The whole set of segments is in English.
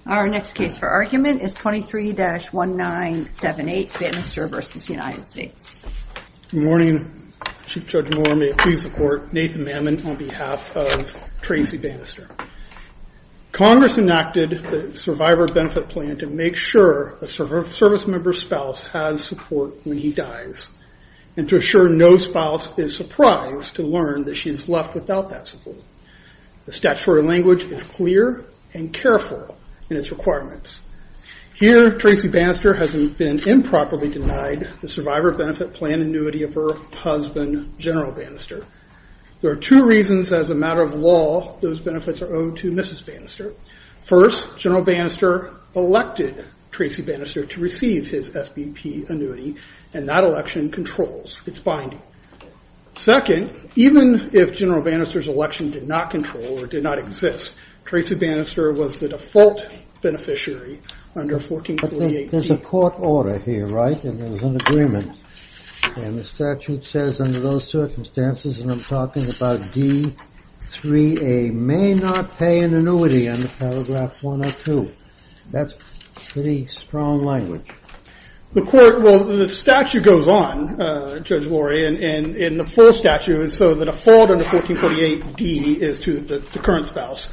Our next case for argument is 23-1978, Bannister v. United States. Good morning, Chief Judge Moore. May it please the Court. Nathan Mammon on behalf of Tracy Bannister. Congress enacted the Survivor Benefit Plan to make sure a service member's spouse has support when he dies, and to assure no spouse is surprised to learn that she is left without that support. The statutory language is clear and careful in its requirements. Here, Tracy Bannister has been improperly denied the Survivor Benefit Plan annuity of her husband, General Bannister. There are two reasons as a matter of law those benefits are owed to Mrs. Bannister. First, General Bannister elected Tracy Bannister to receive his SBP annuity, and that election controls. It's binding. Second, even if General Bannister's election did not control or did not exist, Tracy Bannister was the default beneficiary under 1448. There's a court order here, right? And there's an agreement. And the statute says under those circumstances, and I'm talking about D3A, may not pay an annuity under paragraph 102. That's pretty strong language. The statute goes on, Judge Laurie, and the full statute is so the default under 1448D is to the current spouse.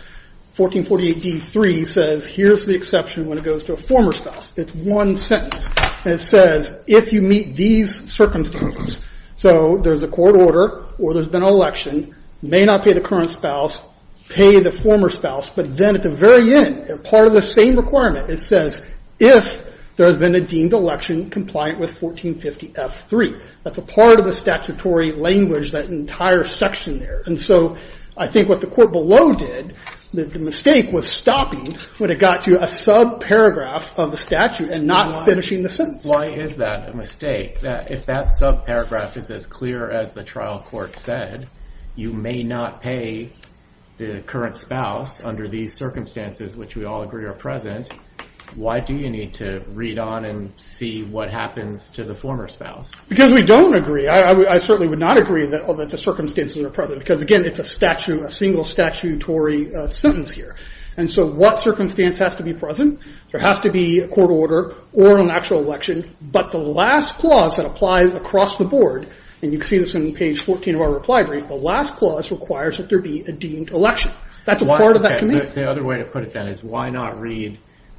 1448D3 says, here's the exception when it goes to a former spouse. It's one sentence. And it says, if you meet these circumstances, so there's a court order or there's been an election, may not pay the current spouse, pay the former spouse, but then at the very end, part of the same requirement, it says, if there has been a deemed election compliant with 1450F3. That's a part of the statutory language, that entire section there. And so I think what the court below did, the mistake was stopping when it got to a sub-paragraph of the statute and not finishing the sentence. Why is that a mistake? That if that sub-paragraph is as clear as the trial court said, you may not pay the current spouse under these circumstances, which we all agree are present, why do you need to read on and see what happens to the former spouse? Because we don't agree. I certainly would not agree that the circumstances are present, because again, it's a single statutory sentence here. And so what circumstance has to be present? There has to be a court order or an actual election, but the last clause that applies across the board, and you can see this on page 14 of our reply brief, the last clause requires that there be a deemed election. That's a part of that command. The other way to put it then is, why not read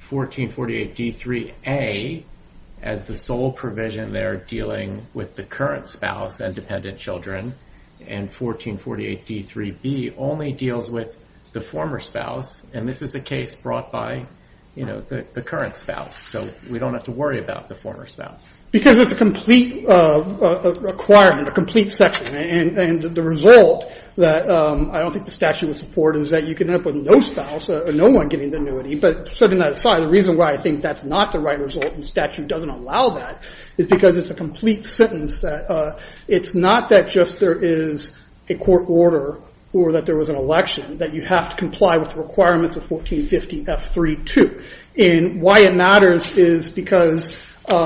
1448D3A as the sole provision there dealing with the current spouse and dependent children, and 1448D3B only deals with the former spouse, and this is a case brought by, the current spouse, so we don't have to worry about the former spouse. Because it's a complete requirement, a complete section, and the result that I don't think the statute would support is that you can end up with no spouse, or no one getting the annuity. But setting that aside, the reason why I think that's not the right result and the statute doesn't allow that is because it's a complete sentence that it's not that just there is a court order or that there was an election, that you have to comply with the requirements of 1450F3 too. And why it matters is because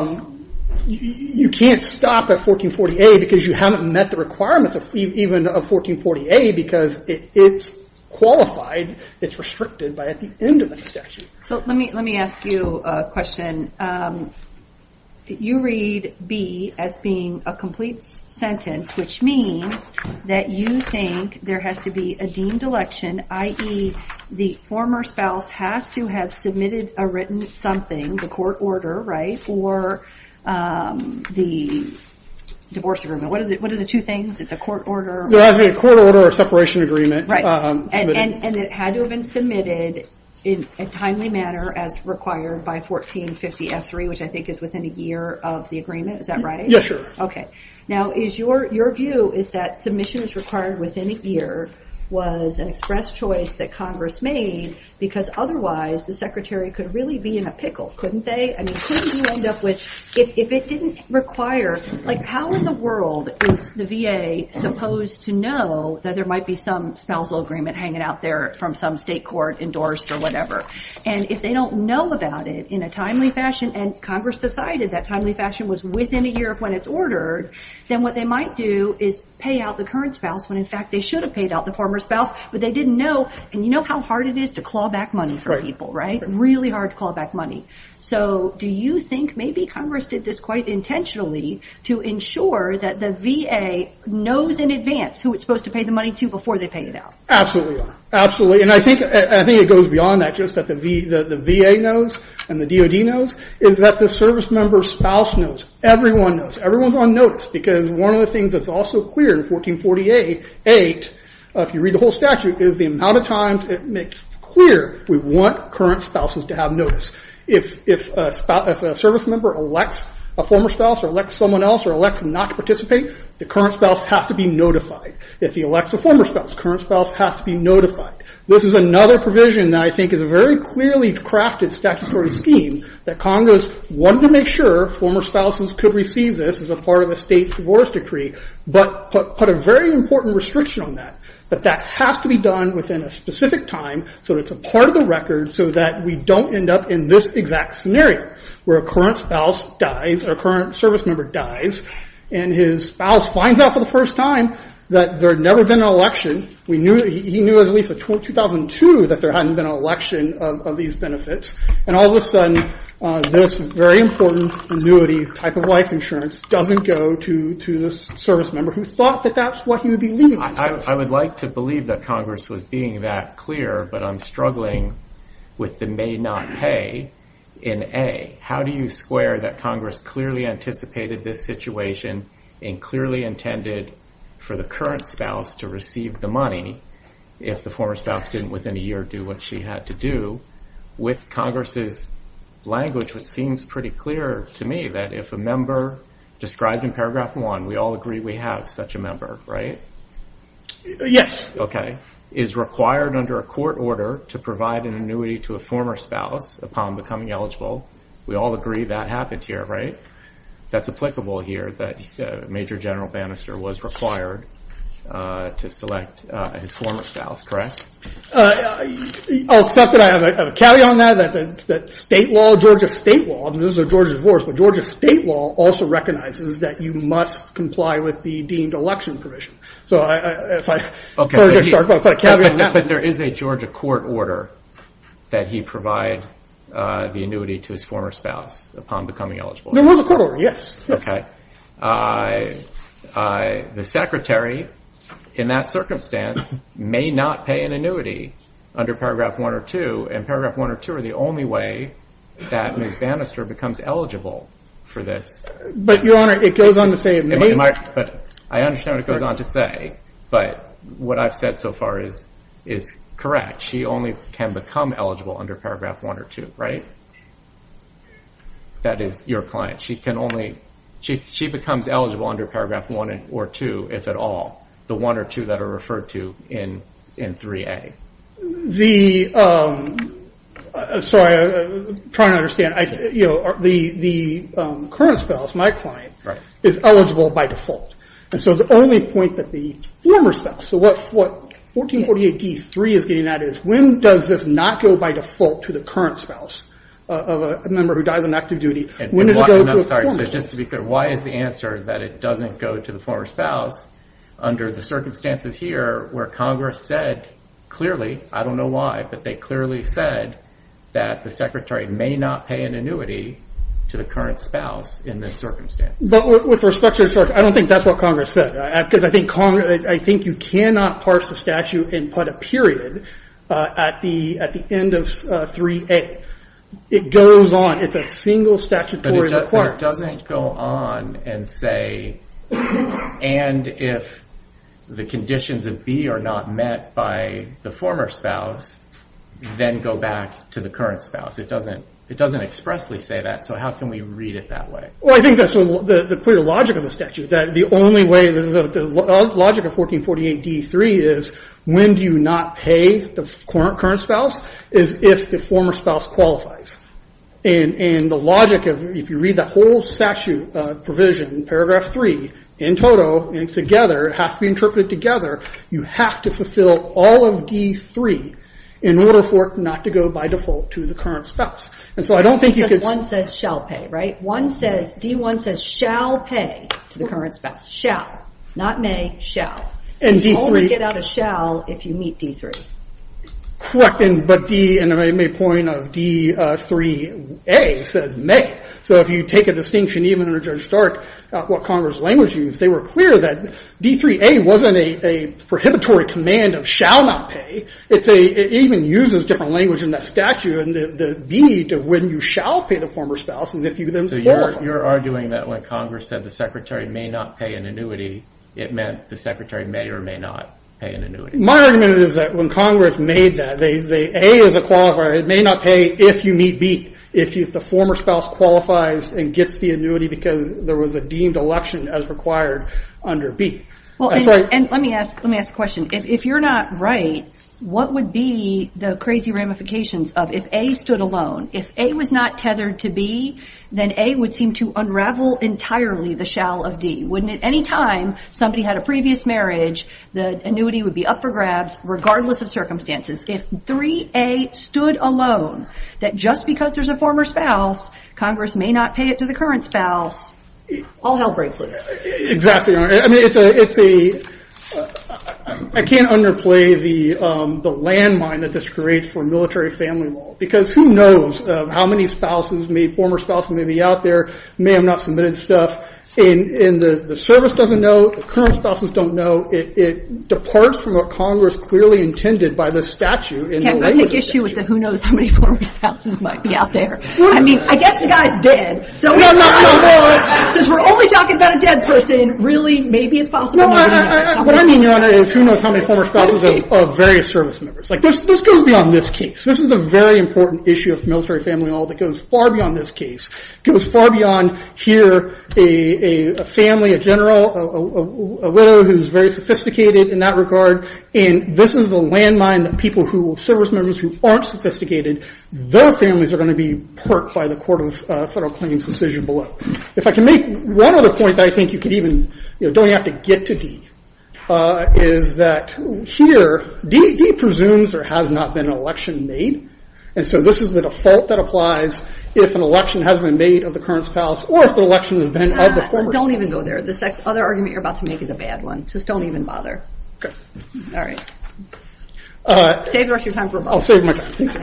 you can't stop at 1440A because you haven't met the requirements of even of 1440A, because it's qualified, it's restricted by at the end of that statute. So let me ask you a question. You read B as being a complete sentence, which means that you think there has to be a deemed election, i.e. the former spouse has to have submitted a written something, the court order, right, or the divorce agreement. What are the two things? It's a court order. There has to be a court order or separation agreement. Right. And it had to have been submitted in a timely manner as required by 1450F3, which I think is within a year of the agreement. Is that right? Yes, sure. Okay. Now, is your view is that submission is required within a year was an express choice that Congress made, because otherwise the Secretary could really be in a pickle, couldn't they? I mean, couldn't you end up with, if it didn't require, like, how in the world is the VA supposed to know that there might be some spousal agreement hanging out there from some state court endorsed or whatever? And if they don't know about it in a timely fashion, and Congress decided that timely fashion was within a year of when it's ordered, then what they might do is pay out the current spouse when in fact they should have paid out the former spouse, but they didn't know. And you know how hard it is to claw claw back money from Right. people, right? Really hard to claw back money. So do you think maybe Congress did this quite intentionally to ensure that the VA knows in advance who it's supposed to pay the money to before they pay it out? Absolutely, Your Honor. Absolutely. And I think it goes beyond that, just that the VA knows and the DOD knows, is that the service member's spouse knows. Everyone knows. Everyone's on notice, because one of the things that's also clear in 1448, if you read the whole statute, is the amount of time it makes clear we want current spouses to have notice. If a service member elects a former spouse or elects someone else or elects not to participate, the current spouse has to be notified. If he elects a former spouse, current spouse has to be notified. This is another provision that I think is a very clearly crafted statutory scheme that Congress wanted to make sure former spouses could receive this as a part of a state divorce decree, but put a very important restriction on that has to be done within a specific time so that it's a part of the record, so that we don't end up in this exact scenario where a current spouse dies or a current service member dies and his spouse finds out for the first time that there had never been an election. He knew at least in 2002 that there hadn't been an election of these benefits, and all of a sudden this very important annuity type of life insurance doesn't go to the service member who thought that that's what he would be leaving. I would like to believe that Congress was being that clear, but I'm struggling with the may not pay in A. How do you square that Congress clearly anticipated this situation and clearly intended for the current spouse to receive the money if the former spouse didn't within a year do what she had to do, with Congress's language, which seems pretty clear to me, that if a member described in paragraph 1, we all agree we have such a member, right? Yes. Okay. Is required under a court order to provide an annuity to a former spouse upon becoming eligible. We all agree that happened here, right? That's applicable here, that Major General Bannister was required to select his former spouse, correct? I'll accept that. I have a caveat on that state law, Georgia state law, I mean, this is a Georgia divorce, but Georgia state law also recognizes that you must comply with the deemed election provision. So put a caveat on that. But there is a Georgia court order that he provide the annuity to his former spouse upon becoming eligible. There was a court order, yes. Okay. The secretary, in that circumstance, may not pay an annuity under paragraph 1 or 2, and paragraph 1 or 2 are the only way that Ms. Bannister becomes eligible for this. But, Your Honor, it goes on to say it may... But I understand what it goes on to say, but what I've said so far is correct. She only can become eligible under paragraph 1 or 2, right? That is your client. She becomes eligible under paragraph 1 or 2, if at all, the 1 or 2 that are referred to in 3A. Sorry, I'm trying to understand. The current spouse, my client, right, is eligible by default. And so the only point that the former spouse, so what 1448D3 is getting at is, when does this not go by default to the current spouse of a member who dies on active duty? When does it go to a former spouse? So just to be clear, why is the answer that it doesn't go to the former spouse under the circumstances here where Congress said clearly, I don't know why, but they clearly said that the secretary may not pay an annuity to the current spouse in this circumstance? But with respect to the statute, I don't think that's what Congress said, because I think you cannot parse the statute and put a period at the end of 3A. It goes on. It's a single statutory requirement. But it doesn't go on and say, and if the conditions of B are not met by the former spouse, then go back to the current spouse. It doesn't expressly say that, so how can we read it that way? Well, I think that's the clear logic of the statute, that the only way, the logic of 1448D3 is, when do you not pay the current spouse, is if the former spouse qualifies. And the logic of, if you read that whole statute provision, paragraph 3, in toto and together, it has to be interpreted together, you have to fulfill all of D3 in order for it not to go by default to the current spouse. And so I don't think you could... One says shall pay, right? D1 says shall pay to the current spouse. Shall. Not may, shall. And you D3... only get out of shall if you meet D3. Correct, but D, and I made point of D3A says may. So if you take a distinction even under Judge Stark, what Congress language used, they were clear that D3A wasn't a prohibitory command of shall not pay. It even uses different language in that statute, and the B to when you shall pay the former spouse is if you then qualify. So you're arguing that when Congress said the Secretary may not pay an annuity, it meant the Secretary may or may not pay an annuity. My argument is that when Congress made that, A is a qualifier. It may not pay if you meet B. If the former spouse qualifies and gets the annuity because there was a deemed election as required under B. Well, and let me ask a question. If you're not right, what would be the crazy ramifications of if A stood alone? If A was not tethered to B, then A would seem to unravel entirely the shall of D. Wouldn't it? Any time somebody had a previous marriage, the annuity would be up for grabs regardless of circumstances. If 3A stood alone, that just because there's a former spouse, Congress may not pay it to the current spouse, all hell breaks loose. Exactly. I mean, I can't underplay the landmine that this creates for military family law, because who knows how many former spouses may be out there, may have not submitted stuff, and the service doesn't know, the current spouses don't know. It departs from what Congress clearly intended by the statute. Can't we take issue with the who knows how many former spouses might be out there? I mean, I guess the guy's dead. So since we're only talking about a dead person, really, maybe it's possible. No, what I mean, Your Honor, is who knows how many former spouses of various service members. Like, this goes beyond this case. This is a very important issue of military family law that goes far beyond this case. It goes far beyond here, a family, a general, a widow who's very sophisticated in that regard. And this is the landmine that service members who aren't sophisticated, their families are going to be hurt by the Court of Federal Claims decision below. If I can make one other point that I think you could even, don't have to get to D, is that here, D presumes there has not been an election made. And so this is the default that applies if an election has been made of the current spouse or if the election has been of the former spouse. Don't even go there. This other argument you're about to make is a bad one. Just don't even bother. Okay. All right. Save the rest of your time for a vote. I'll save my time. Thank you.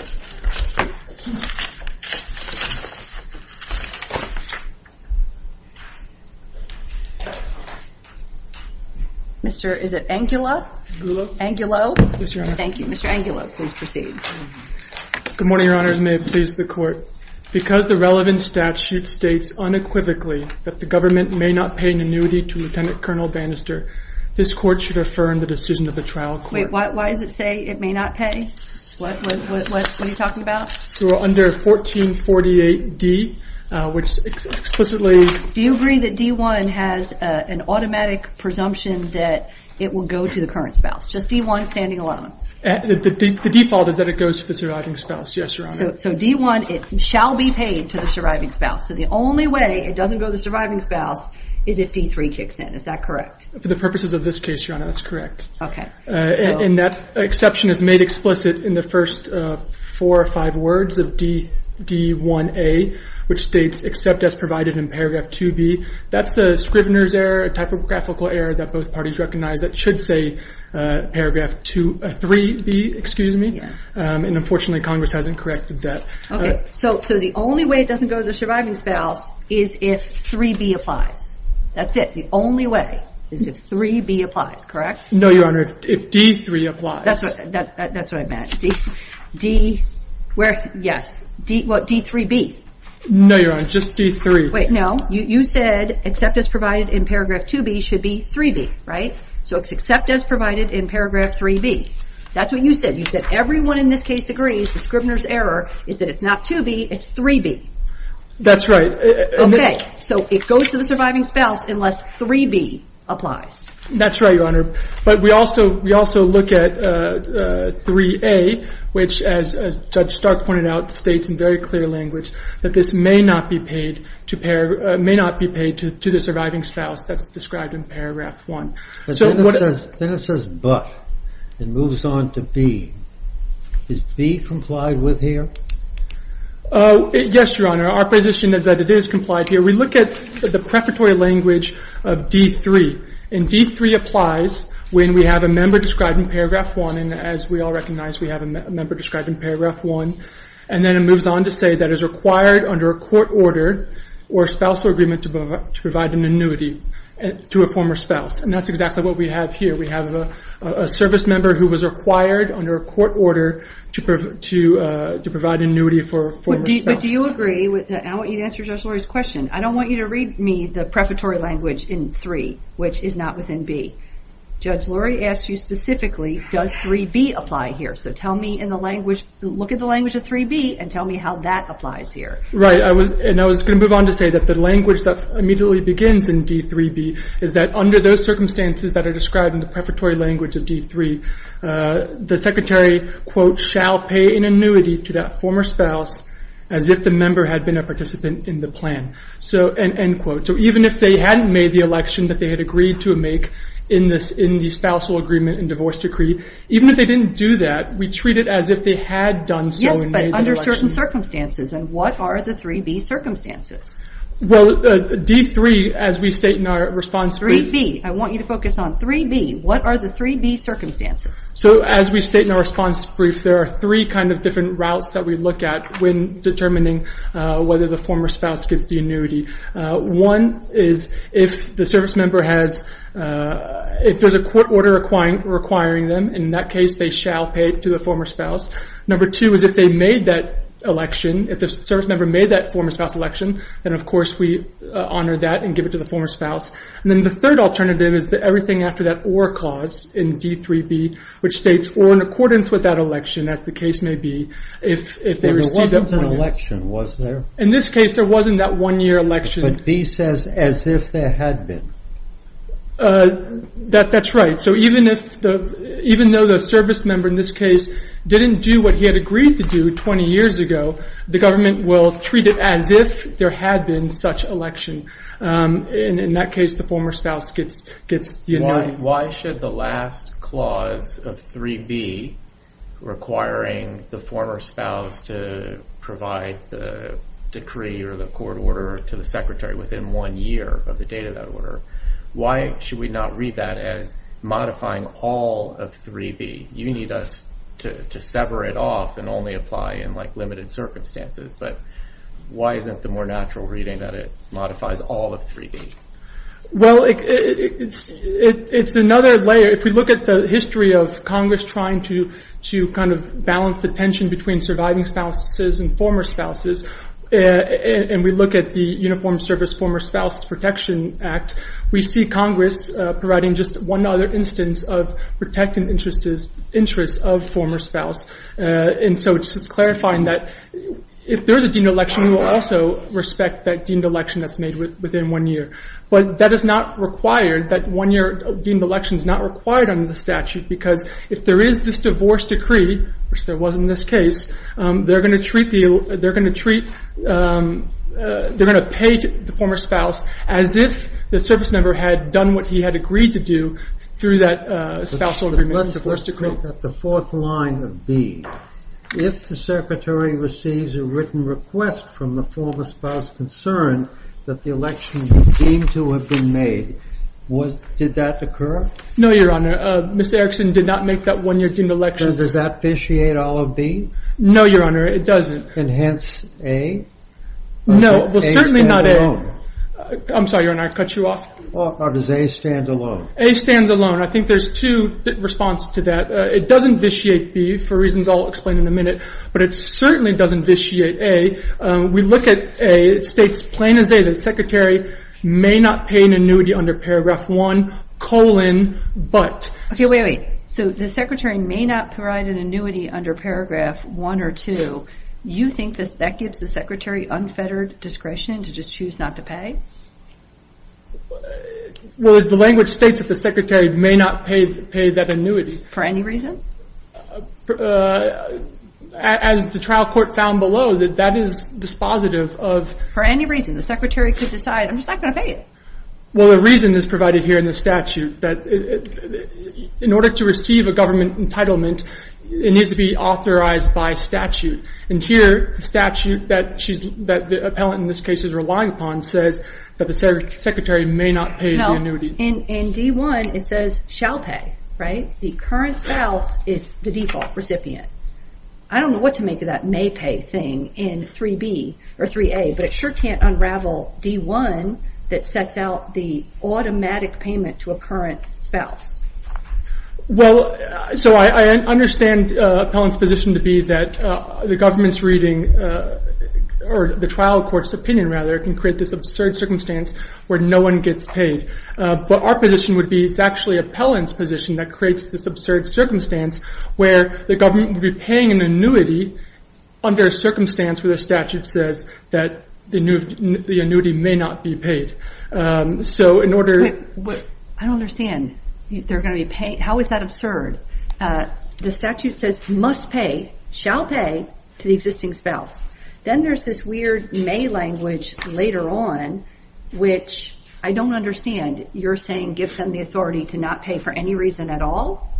Mr. Is it Angulo? Angulo? Yes, Your Honor. Thank you. Mr. Angulo, please proceed. Good morning, Your Honors. May it please the Court. Because the relevant statute states unequivocally that the government may not pay an annuity to Lieutenant Colonel Bannister, this Court should affirm the decision of the trial court. Wait, why does it say it may not pay? What are you talking about? So under 1448D, which explicitly... Do you agree that D1 has an automatic presumption that it will go to the current spouse? Just D1 standing alone? The default is that it goes to the surviving spouse, yes, Your Honor. So D1, it shall be paid to the surviving spouse. So the only way it doesn't go to the surviving spouse is if D3 kicks in. Is that correct? For the purposes of this case, Your Honor, that's correct. Okay. And that exception is made explicit in the first 4 or 5 words of D1A, which states, except as provided in paragraph 2B. That's a Scrivener's error, a typographical error that both parties recognize that should say paragraph 3B, excuse me. Yeah. And unfortunately, Congress hasn't corrected that. Okay. So the only way it doesn't go to the surviving spouse is if 3B applies. That's it. The only way is if 3B applies, correct? No, Your Honor, if D3 applies. That's what I meant. D3B. No, Your Honor, just D3. Wait, no. You said except as provided in paragraph 2B should be 3B, right? So it's except as provided in paragraph 3B. That's what you said. You said everyone in this case agrees the Scrivener's error is that it's not 2B, it's 3B. That's right. Okay. So it goes to the surviving spouse unless 3B applies. That's right, Your Honor. But we also look at 3A, which, as Judge Stark pointed out, states in very clear language that this may not be paid to the surviving spouse. That's described in paragraph 1. But then it says but. It moves on to B. Is B complied with here? Yes, Your Honor. Our position is that it is complied here. We look at the prefatory language of D3, And D3 applies when we have a member described in paragraph 1, and as we all recognize, we have a member described in paragraph 1. And then it moves on to say that is required under a court order or spousal agreement to provide an annuity to a former spouse. And that's exactly what we have here. We have a service member who was required under a court order to provide an annuity for a former spouse. But do you agree with that? I want you to answer Judge Lurie's question. I don't want you to read me the prefatory language in 3, which is not within B. Judge Lurie asked you specifically, does 3B apply here? So tell me in the language, look at the language of 3B and tell me how that applies here. Right. I was going to move on to say that the language that immediately begins in D3B is that under those circumstances that are described in the prefatory language of D3, the Secretary, quote, shall pay an annuity to that former spouse as if the member had been a participant in the plan. So, end quote. So even if they hadn't made the election that they had agreed to make in the spousal agreement and divorce decree, even if they didn't do that, we treat it as if they had done so. Yes, and but made under the election. certain circumstances. And what are the 3B circumstances? Well, D3, as we state in our response brief. 3B. I want you to focus on 3B. What are the 3B circumstances? So as we state in our response brief, there are 3 kind of different routes that we look at when determining whether the former spouse gets the annuity. One is if the service member has, if there's a court order requiring them, in that case they shall pay to the former spouse. Number 2 is if they made that election, if the service member made that former spouse election, then of course we honor that and give it to the former spouse. And then the third alternative is everything after that or clause in D3B, which states or in accordance with that election, as the case may be, if they receive that 1 year. There wasn't an election, was there? In this case, there wasn't that 1-year election. But B says as if there had been. That's right. So even though the service member in this case didn't do what he had agreed to do 20 years ago, the government will treat it as if there had been such election. In that case, the former spouse gets the annuity. Why should the last clause of 3B requiring the former spouse to provide the decree or the court order to the Secretary within 1 year of the date of that order, why should we not read that as modifying all of 3B? You need us to sever it off and only apply in like limited circumstances, but why isn't the more natural reading that it modifies all of 3B? Well, it's another layer. If we look at the history of Congress trying to kind of balance the tension between surviving spouses and former spouses, and we look at the Uniform Service Former Spouse Protection Act, we see Congress providing just one other instance of protecting interests of former spouse. And so it's just clarifying that if there is a deemed election, we will also respect that deemed election that's made within 1 year. But that is not required. That 1 year deemed election is not required under the statute, because if there is this divorce decree, which there was in this case, they're going to pay the former spouse as if the service member had done what he had agreed to do through that spousal agreement and divorce decree. Let's look at the 4th line of B. If the Secretary receives a written request from the former spouse concerned that the election be deemed to have been made, did that occur? No, Your Honor. Ms. Erickson did not make that 1 year deemed election. So does that vitiate all of B? No, Your Honor, it doesn't. And hence A? No, well, certainly not A. Alone? I'm sorry, Your Honor, I cut you off. Or does A stand alone? A stands alone. I think there's 2 responses to that. It doesn't vitiate B for reasons I'll explain in a minute, but it certainly doesn't vitiate A. We look at A, it states plain as A that the Secretary may not pay an annuity under paragraph 1, but. Okay, wait. So the Secretary may not provide an annuity under paragraph 1 or 2. You think that gives the Secretary unfettered discretion to just choose not to pay? Well, the language states that the Secretary may not pay that annuity. For any reason? As the trial court found below, that is dispositive of. For any reason, the Secretary could decide, I'm just not going to pay it. Well, the reason is provided here in the statute that in order to receive a government entitlement, it needs to be authorized by statute. And here, the statute that the appellant in this case is relying upon says that the secretary may not pay the annuity. In D1, it says shall pay, right? The current spouse is the default recipient. I don't know what to make of that may pay thing in 3B or 3A, but it sure can't unravel D1 that sets out the automatic payment to a current spouse. Well, so I understand appellant's position to be that the government's reading, or the trial court's opinion rather, can create this absurd circumstance where no one gets paid. But our position would be it's actually appellant's position that creates this absurd circumstance where the government would be paying an annuity under a circumstance where the statute says that the annuity may not be paid. So in order... Wait, I don't understand. They're going to be paying... How is that absurd? The statute says must pay, shall pay to the existing spouse. Then there's this weird may language later on, which I don't understand. You're saying gives them the authority to not pay for any reason at all?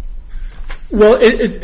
Well,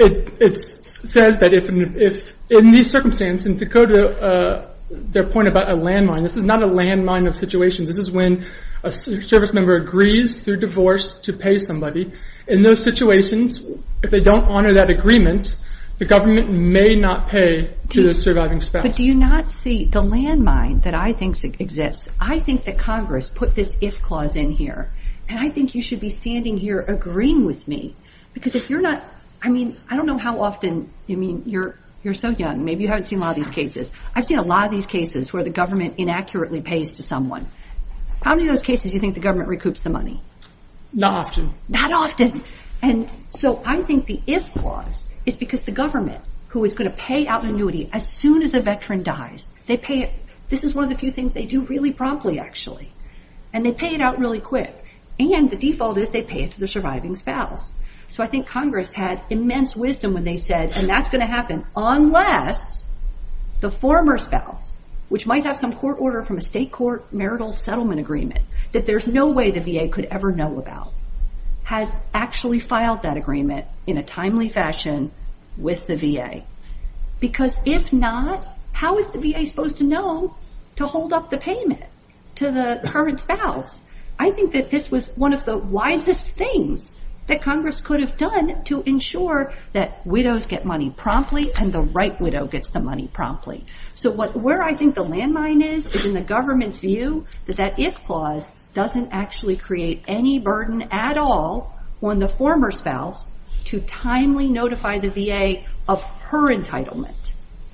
it says that if in these circumstances, and to go to their point about a landmine, this is not a landmine of situations. This is when a service member agrees through divorce to pay somebody. In those situations, if they don't honor that agreement, the government may not pay to the surviving spouse. But do you not see the landmine that I think exists? I think that Congress put this if clause in here, and I think you should be standing here agreeing with me. Because if you're not, I mean, I don't know how often, you're so young, maybe you haven't seen a lot of these cases. I've seen a lot of these cases where the government inaccurately pays to someone. How many of those cases do you think the government recoups the money? Not often. Not often. And so I think the if clause is because the government, who is going to pay out an annuity as soon as a veteran dies, they pay it. This is one of the few things they do really promptly, actually. And they pay it out really quick. And the default is they pay it to the surviving spouse. So I think Congress had immense wisdom when they said, and that's going to happen unless the former spouse, which might have some court order from a state court marital settlement agreement that there's no way the VA could ever know about, has actually filed that agreement in a timely fashion with the VA. Because if not, how is the VA supposed to know to hold up the payment to the current spouse? I think that this was one of the wisest things that Congress could have done to ensure that widows get money promptly and the right widow gets the money promptly. So where I think the landmine is in the government's view that if clause doesn't actually create any burden at all on the former spouse to timely notify the VA of her entitlement.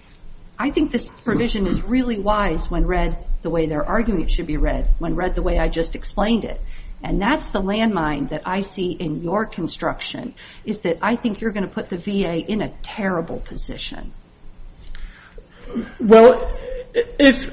I think this provision is really wise when read the way they're arguing it should be read, when read the way I just explained it. And that's the landmine that I see in your construction, is that I think you're going to put the VA in a terrible position. Well, if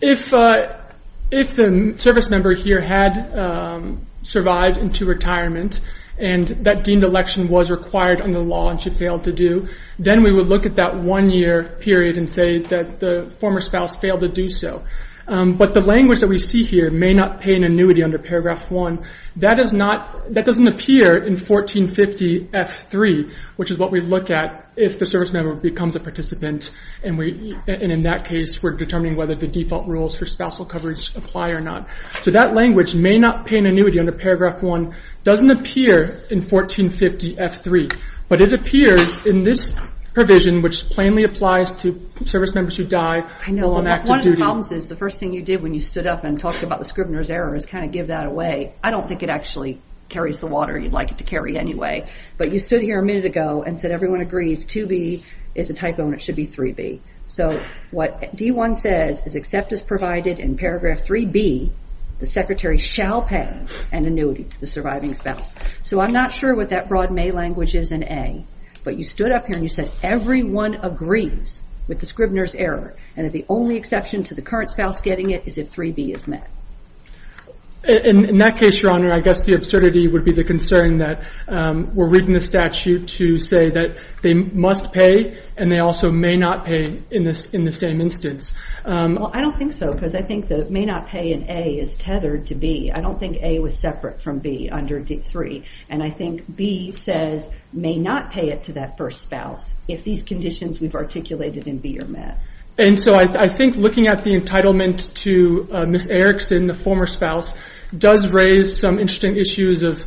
the service member here had survived into retirement and that deemed election was required under the law and she failed to do, then we would look at that 1 year period and say that the former spouse failed to do so. But the language that we see here, may not pay an annuity under paragraph 1, that doesn't appear in 1450 F3, which is what we look at if the service member becomes a participant, and in that case we're determining whether the default rules for spousal coverage apply or not. So that language, may not pay an annuity under paragraph 1, doesn't appear in 1450 F3, but it appears in this provision, which plainly applies to service members who die while on active duty. One of the problems is the first thing you did when you stood up and talked about the Scrivener's error is kind of give that away. I don't think it actually carries the water you'd like it to carry anyway. But you stood here a minute ago and said everyone agrees 2B is a typo and it should be 3B. So what D1 says is, except as provided in paragraph 3B, the secretary shall pay an annuity to the surviving spouse. So I'm not sure what that broad may language is in A. But you stood up here and you said everyone agrees with the Scrivener's error and that the only exception to the current spouse getting it is if 3B is met. In that case, Your Honor, I guess the absurdity would be the concern that we're reading the statute to say that they must pay and they also may not pay in the same instance. Well, I don't think so, because I think the may not pay in A is tethered to B. I don't think A was separate from B under D3. And I think B says may not pay it to that first spouse if these conditions we've articulated in B are met. And so I think looking at the entitlement to Ms. Erickson, the former spouse, does raise some interesting issues of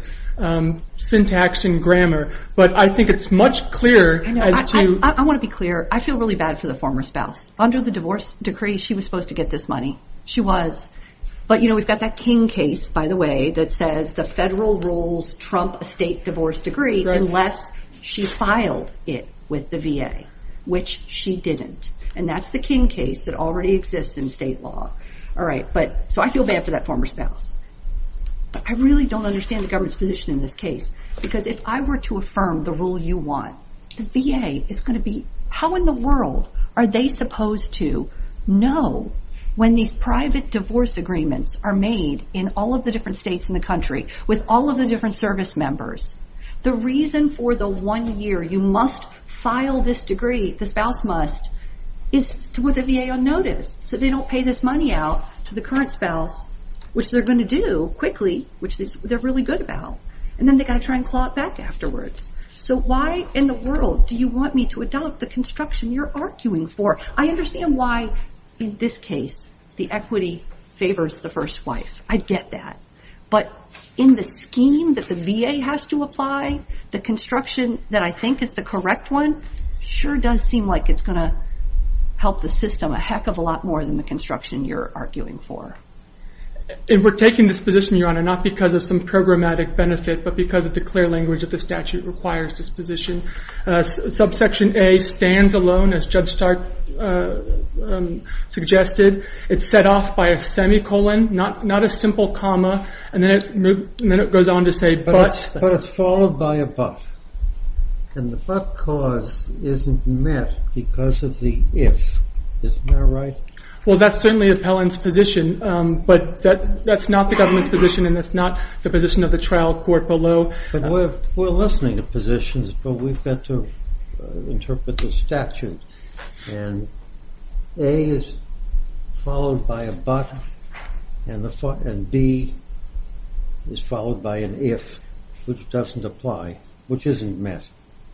syntax and grammar. But I think it's much clearer as to... I want to be clear. I feel really bad for the former spouse. Under the divorce decree, she was supposed to get this money. She was. But, we've got that King case, by the way, that says the federal rules trump a state divorce decree unless she filed it with the VA, which she didn't. And that's the King case that already exists in state law. All right, so I feel bad for that former spouse. But I really don't understand the government's position in this case, because if I were to affirm the rule you want, the VA is going to be, how in the world are they supposed to know when these private divorce agreements are made in all of the different states in the country with all of the different service members? The reason for the 1 year you must file this degree, the spouse must, is to put the VA on notice so they don't pay this money out to the current spouse, which they're going to do quickly, which they're really good about. And then they got to try and claw it back afterwards. So why in the world do you want me to adopt the construction you're arguing for? I understand why, in this case, the equity favors the first wife. I get that. But in the scheme that the VA has to apply, the construction that I think is the correct one sure does seem like it's going to help the system a heck of a lot more than the construction you're arguing for. And we're taking this position, Your Honor, not because of some programmatic benefit, but because of the clear language that the statute requires this position. Subsection A stands alone, as Judge Stark suggested. It's set off by a semicolon, not a simple comma, and then it goes on to say but. But it's followed by a but. And the but clause isn't met because of the if. Isn't that right? Well, that's certainly appellant's position, but that's not the government's position, and that's not the position of the trial court below. But we're listening to positions, but we've got to interpret the statute. And A is followed by a but, and B is followed by an if, which doesn't apply, which isn't met.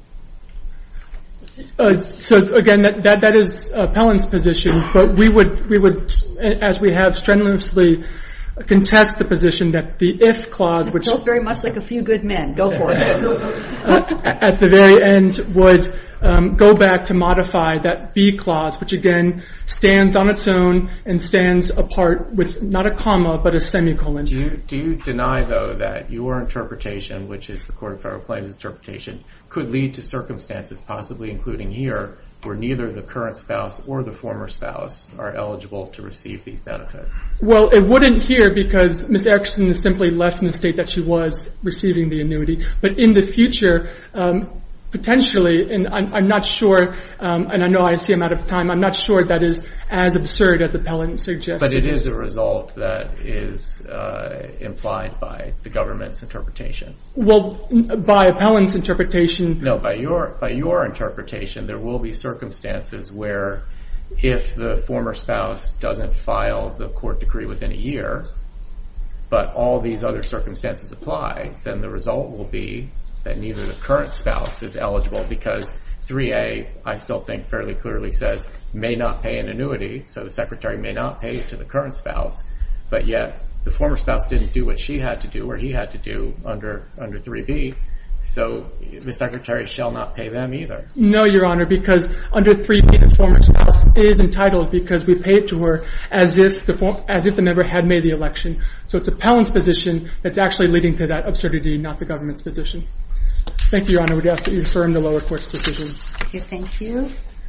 So again, that is appellant's position, but we would, as we have strenuously contest the position that the if clause, which feels very much like a few good men. Go for it. At the very end would go back to modify that B clause, which again stands on its own and stands apart with not a comma but a semicolon. Do you deny, though, that your interpretation, which is the Court of Federal Claims interpretation, could lead to circumstances, possibly including here, where neither the current spouse or the former spouse are eligible to receive these benefits? Well, it wouldn't here because Ms. Erickson is simply left in the state that she was receiving the annuity. But in the future, potentially, and I'm not sure, and I know I see I'm out of time, I'm not sure that is as absurd as appellant suggests. But it is a result that is implied by the government's interpretation. Well, by appellant's interpretation... No, by your interpretation, there will be circumstances where if the former spouse doesn't file the court decree within a year, but all these other circumstances apply, then the result will be that neither the current spouse is eligible because 3A, I still think fairly clearly says, may not pay an annuity, so the secretary may not pay it to the current spouse, but yet the former spouse didn't do what she had to do or he had to do under 3B, so the secretary shall not pay them either. No, Your Honor, because under 3B, the former spouse is entitled because we pay it to her as if the member had made the election. So it's appellant's position that's actually leading to that absurdity, not the government's position. Thank you, Your Honor. We'd ask that you affirm the lower court's decision. Okay, thank you.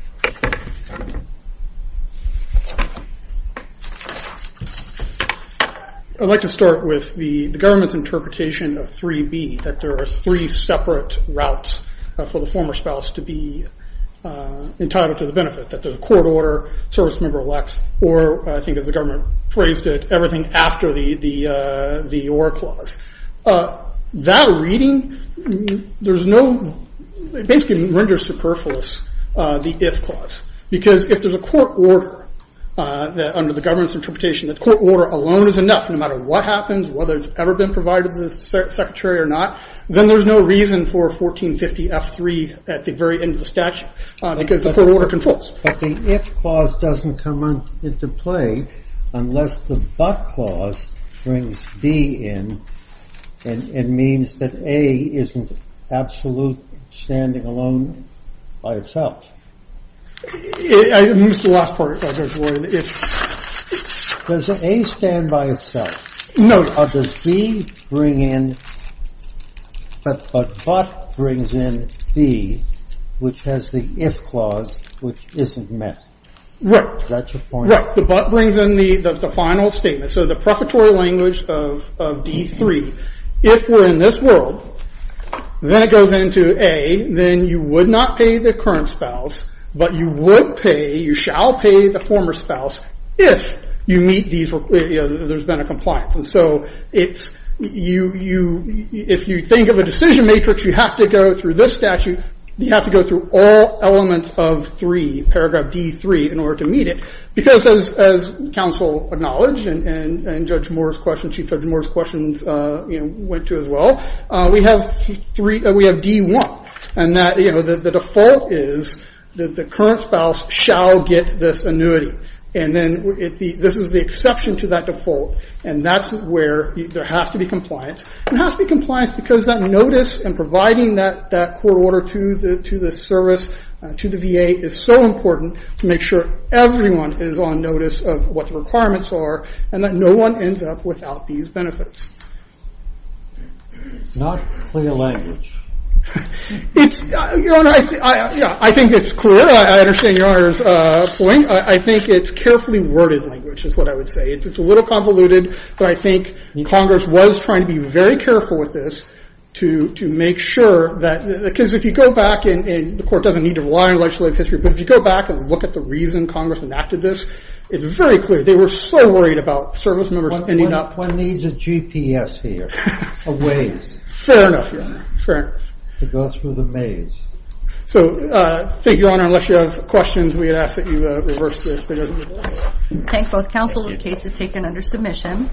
I'd like to start with the government's interpretation of 3B, that there are three separate routes for the former spouse to be entitled to the benefit, that there's a court order, service member elects, or I think as the government phrased it, everything after the or clause. That reading, it basically renders superfluous the if clause. Because if there's a court order, that under the government's interpretation, that court order alone is enough, no matter what happens, whether it's ever been provided to the secretary or not, then there's no reason for 1450 F3 at the very end of the statute, because the court order controls. But the if clause doesn't come into play unless the but clause brings B in and means that A isn't absolute standing alone by itself. I missed the last part, Judge Lloyd. Does A stand by itself? No. Or does B bring in, but brings in B, which has the if clause, which isn't met? Right. Is that your point? Right. The but brings in the final statement. So the prefatory language of D3, if we're in this world, then it goes into A, then you would not pay the current spouse, but you shall pay the former spouse if you meet these, there's been a compliance. And so it's, if you think of a decision matrix, you have to go through this statute, you have to go through all elements of 3, paragraph D3 in order to meet it. Because as counsel acknowledged and Judge Moore's question, Chief Judge Moore's questions, went to as well, we have D1. And that, the default is that the current spouse shall get this annuity. And then this is the exception to that default, and that's where there has to be compliance. And it has to be compliance because that notice and providing that court order to the service, to the VA is so important to make sure everyone is on notice of what the requirements are and that no one ends up without these benefits. Not clear language. It's, Your Honor, I think it's clear. I understand Your Honor's point. I think it's carefully worded language is what I would say. It's a little convoluted, but I think Congress was trying to be very careful with this to make sure that, because if you go back and the Court doesn't need to rely on legislative history, but if you go back and look at the reason Congress enacted this, it's very clear. They were so worried about service members ending up. One needs a GPS here, a Waze. Fair enough, Your Honor. Fair enough. To go through the maze. So, thank you, Your Honor. Unless you have questions, we would ask that you reverse the judgment. Thank both counsel. This case is taken under submission.